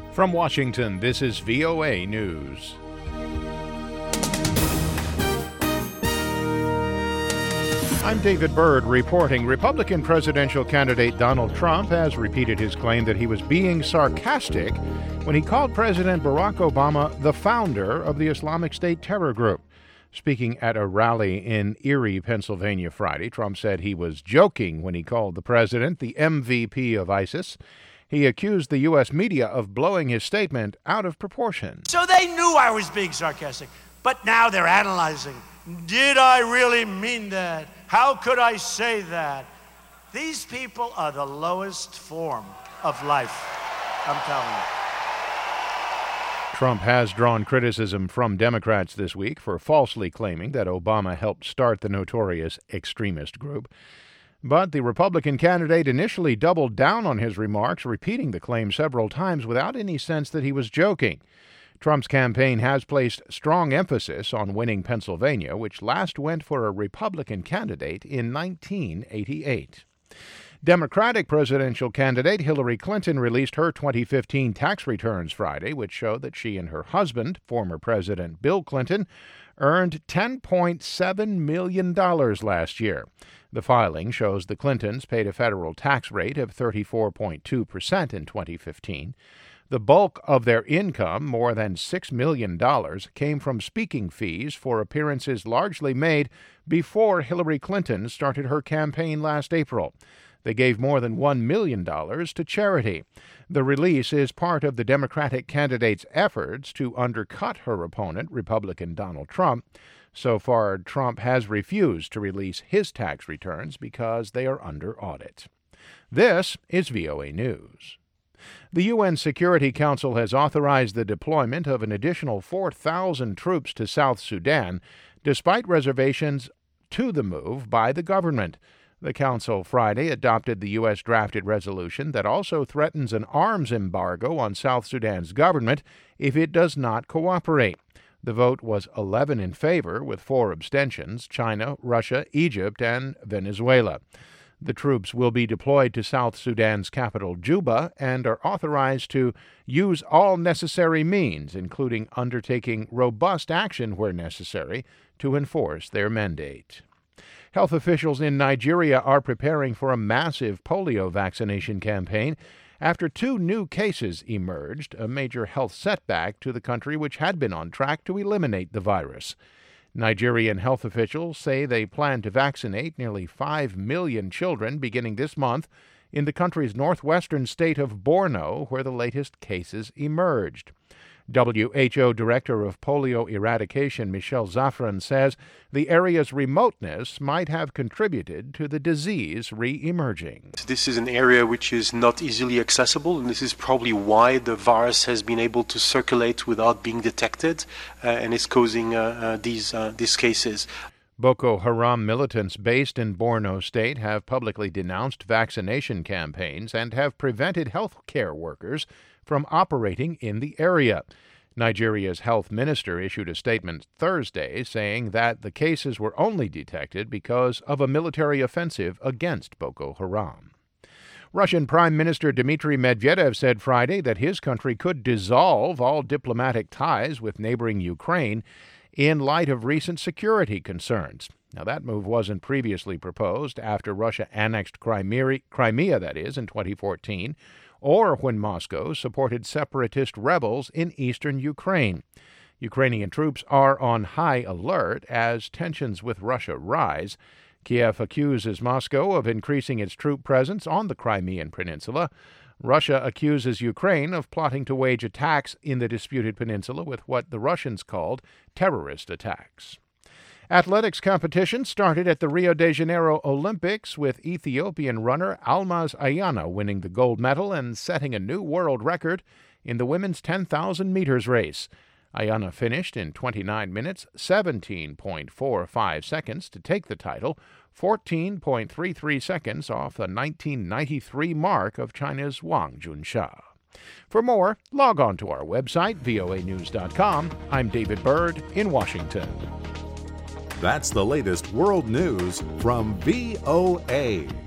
From Washington, this is VOA News. I'm David Byrd reporting. Republican presidential candidate Donald Trump has repeated his claim that he was being sarcastic when he called President Barack Obama the founder of the Islamic State terror group. Speaking at a rally in Erie, Pennsylvania Friday, Trump said he was joking when he called the president the MVP of ISIS. He accused the U.S. media of blowing his statement out of proportion. So they knew I was being sarcastic, but now they're analyzing. Did I really mean that? How could I say that? These people are the lowest form of life, I'm telling you. Trump has drawn criticism from Democrats this week for falsely claiming that Obama helped start the notorious extremist group. But the Republican candidate initially doubled down on his remarks, repeating the claim several times without any sense that he was joking. Trump's campaign has placed strong emphasis on winning Pennsylvania, which last went for a Republican candidate in 1988. Democratic presidential candidate Hillary Clinton released her 2015 tax returns Friday, which showed that she and her husband, former President Bill Clinton, earned $10.7 million last year. The filing shows the Clintons paid a federal tax rate of 34.2% in 2015. The bulk of their income, more than $6 million, came from speaking fees for appearances largely made before Hillary Clinton started her campaign last April. They gave more than $1 million to charity. The release is part of the Democratic candidate's efforts to undercut her opponent, Republican Donald Trump. So far, Trump has refused to release his tax returns because they are under audit. This is VOA News. The UN Security Council has authorized the deployment of an additional 4,000 troops to South Sudan, despite reservations to the move by the government. The Council Friday adopted the U.S. drafted resolution that also threatens an arms embargo on South Sudan's government if it does not cooperate. The vote was 11 in favor, with 4 abstentions: China, Russia, Egypt, and Venezuela. The troops will be deployed to South Sudan's capital, Juba, and are authorized to use all necessary means, including undertaking robust action where necessary, to enforce their mandate. Health officials in Nigeria are preparing for a massive polio vaccination campaign after 2 new cases emerged, a major health setback to the country which had been on track to eliminate the virus. Nigerian health officials say they plan to vaccinate nearly 5 million children beginning this month in the country's northwestern state of Borno, where the latest cases emerged. WHO Director of Polio Eradication Michelle Zafran says the area's remoteness might have contributed to the disease re-emerging. This is an area which is not easily accessible, and this is probably why the virus has been able to circulate without being detected, and is causing these cases. Boko Haram militants based in Borno State have publicly denounced vaccination campaigns and have prevented health care workers from operating in the area. Nigeria's health minister issued a statement Thursday saying that the cases were only detected because of a military offensive against Boko Haram. Russian Prime Minister Dmitry Medvedev said Friday that his country could dissolve all diplomatic ties with neighboring Ukraine in light of recent security concerns. Now, that move wasn't previously proposed after Russia annexed Crimea, in 2014, or when Moscow supported separatist rebels in eastern Ukraine. Ukrainian troops are on high alert as tensions with Russia rise. Kiev accuses Moscow of increasing its troop presence on the Crimean Peninsula. Russia accuses Ukraine of plotting to wage attacks in the disputed peninsula with what the Russians called terrorist attacks. Athletics competition started at the Rio de Janeiro Olympics with Ethiopian runner Almaz Ayana winning the gold medal and setting a new world record in the women's 10,000 meters race. Ayana finished in 29 minutes, 17.45 seconds to take the title, 14.33 seconds off the 1993 mark of China's Wang Junsha. For more, log on to our website, voanews.com. I'm David Byrd in Washington. That's the latest world news from VOA.